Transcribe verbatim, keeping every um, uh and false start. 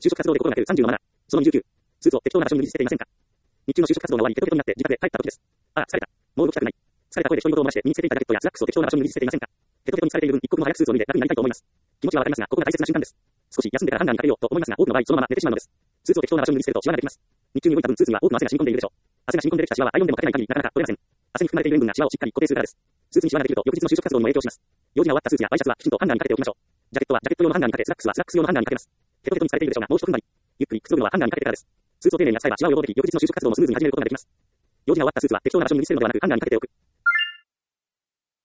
就職活動で心がけるさんじゅうのマナー。そのにじゅうきゅう。スーツを適当な場所に脱ぎ捨てていませんか？日中の就職活動の終わり、テトテトになって自宅へ帰った時です。ああ、疲れた。もう動きたくない。疲れた声で独り言を漏らして身につけていたジャケットやスラックスを適当な場所に脱ぎ捨てていませんか？テトテトに疲れている分、一刻も早くスーツを脱いで楽になりたいと思います。気持ちはわかりますが、ここが大切な瞬間です。少し休んでからハンガーにかけようと思いますが、多くの場合そのまま寝てしまうのです。スーツを適当な場所に脱ぎ捨てるとシワができます。日中に動いた分、スーツには多くの汗が染み込んでいるでしょう。汗が染み込んでできたシワはアイロンでもかけない限りなかなか取れません。汗に含まれている塩分がシワをしっかり固定するからです。スーツにシワができると翌日の就職活動にも影響します。用事が終わったスーツやワイシャツはきちんとハンガーにかけておきましょう。ジャケットはジャケット用のハンガーにかけ、スラックスはスラックス用のハンガーにかけます。テトテトに疲れているでしょうが、もう一踏ん張り。ゆっくり靴を脱ぐのはハンガーにかけてからです。スーツを丁寧に扱えばシワを予防でき、翌日の就職活動もスムーズに始めることができます。用事が終わったスーツは適当な場所に脱ぎ捨てるのではなくハンガーにかけておく。